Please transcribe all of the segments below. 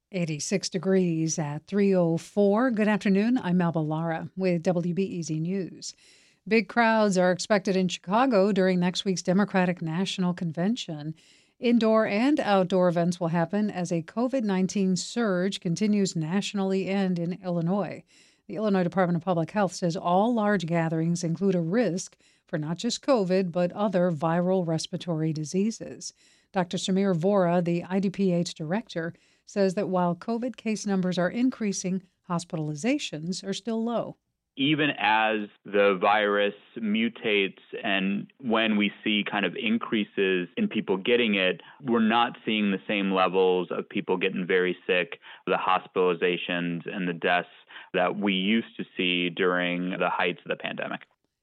86 degrees at 3:04. Good afternoon. I'm Melba Lara with WBEZ News. Big crowds are expected in Chicago during next week's Democratic National Convention. Indoor and outdoor events will happen as a COVID-19 surge continues nationally and in Illinois. The Illinois Department of Public Health says all large gatherings include a risk for not just COVID, but other viral respiratory diseases. Dr. Samir Vora, the IDPH director, says that while COVID case numbers are increasing, hospitalizations are still low. Even as the virus mutates and when we see kind of increases in people getting it, we're not seeing the same levels of people getting very sick, the hospitalizations and the deaths that we used to see during the heights of the pandemic.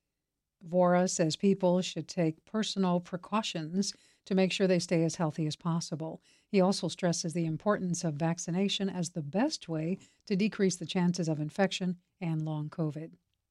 Vora says people should take personal precautions to make sure they stay as healthy as possible. He also stresses the importance of vaccination as the best way to decrease the chances of infection and long COVID.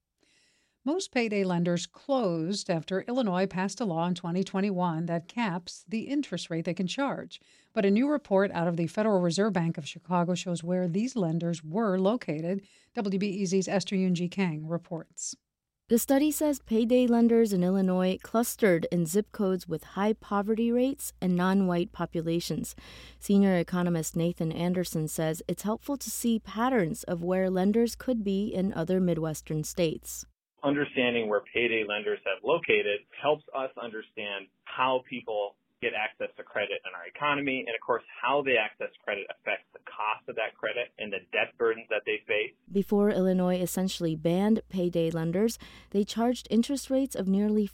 Most payday lenders closed after Illinois passed a law in 2021 that caps the interest rate they can charge. But a new report out of the Federal Reserve Bank of Chicago shows where these lenders were located. WBEZ's Esther Yoon-Ji Kang reports. The study says payday lenders in Illinois clustered in zip codes with high poverty rates and non-white populations. Senior economist Nathan Anderson says it's helpful to see patterns of where lenders could be in other Midwestern states. Understanding where payday lenders have located helps us understand how people get access to credit in our economy, and of course, how they access credit affects the cost of that credit and the debt burdens that they face. Before Illinois essentially banned payday lenders, they charged interest rates of nearly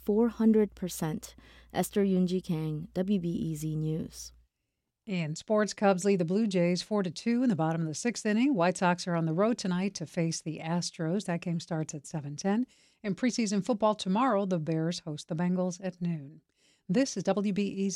400%. Esther Yoon-Ji Kang, WBEZ News. In sports, Cubs lead the Blue Jays 4-2 in the bottom of the sixth inning. White Sox are on the road tonight to face the Astros. That game starts at 7:10. In preseason football tomorrow, the Bears host the Bengals at noon. This is WBEZ.